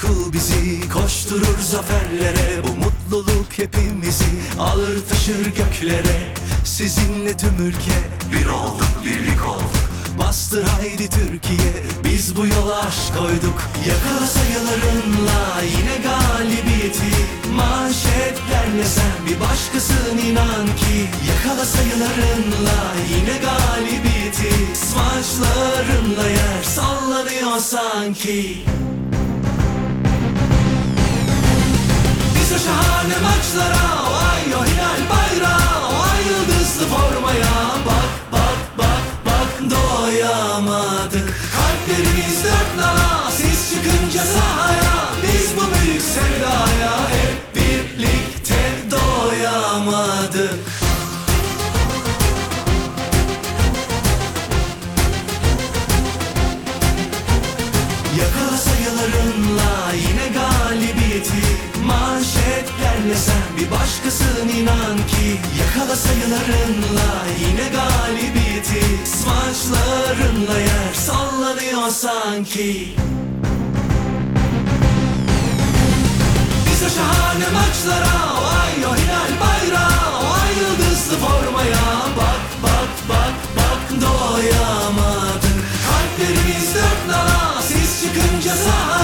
Tutku bizi koşturur zaferlere, bu mutluluk hepimizi alır taşır göklere. Sizinle tüm ülke bir olduk, birlik olduk. Bastır haydi Türkiye, biz bu yola aşk koyduk. Yakala sayılarınla yine galibiyeti, manşetlerle sen bir başkasın inan ki. Yakala sayılarınla yine galibiyeti, smaçlarınla yer sallanıyor sanki. Biz o şahane maçlara, o ay o hilal bayrağı, o ay yıldızlı formaya bak bak bak bak doyamadık. Kalplerimiz dört nala, siz çıkınca sahaya, biz bu büyük sevdaya hep birlikte doyamadık. Yakala sayılarınla yine galibiyeti, manşetlerle sen bir başkasın inan ki. Yakala sayılarınla yine galibiyeti, smaçlarınla yer sallanıyor sanki. Biz o şahane maçlara, o ay o hilal bayrağı, o ay yıldızlı formaya bak bak bak bak doyamadık. Kalplerimiz dört nala, siz çıkınca sahaya,